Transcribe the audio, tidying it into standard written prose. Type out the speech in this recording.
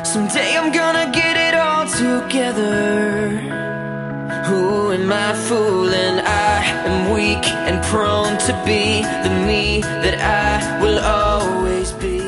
Someday I'm gonna get it all together. Who am I fooling? I am weak and prone to be the me that I will always be.